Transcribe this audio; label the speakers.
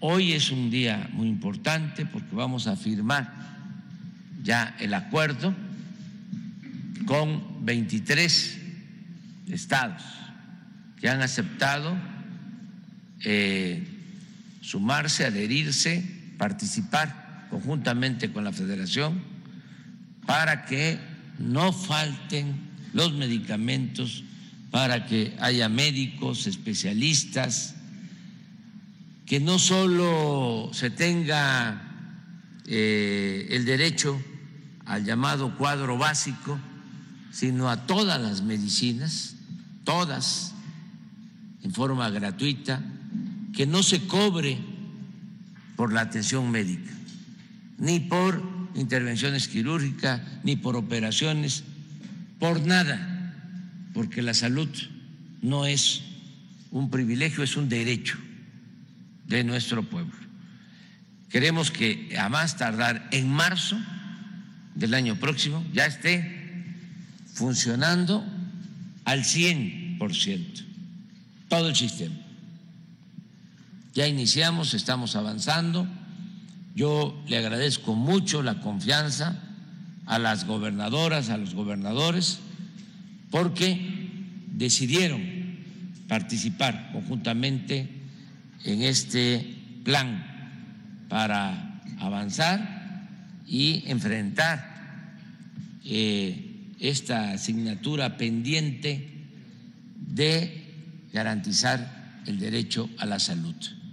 Speaker 1: Hoy es un día muy importante porque vamos a firmar ya el acuerdo con 23 estados que han aceptado sumarse, adherirse, participar conjuntamente con la Federación para que no falten los medicamentos, para que haya médicos, especialistas, que no solo se tenga el derecho al llamado cuadro básico, sino a todas las medicinas, todas en forma gratuita, que no se cobre por la atención médica, ni por intervenciones quirúrgicas, ni por operaciones, por nada, porque la salud no es un privilegio, es un derecho de nuestro pueblo. Queremos que a más tardar en marzo del año próximo ya esté funcionando al 100% todo el sistema. Ya iniciamos, estamos avanzando. Yo le agradezco mucho la confianza a las gobernadoras, a los gobernadores, porque decidieron participar conjuntamente en este plan para avanzar y enfrentar esta asignatura pendiente de garantizar el derecho a la salud.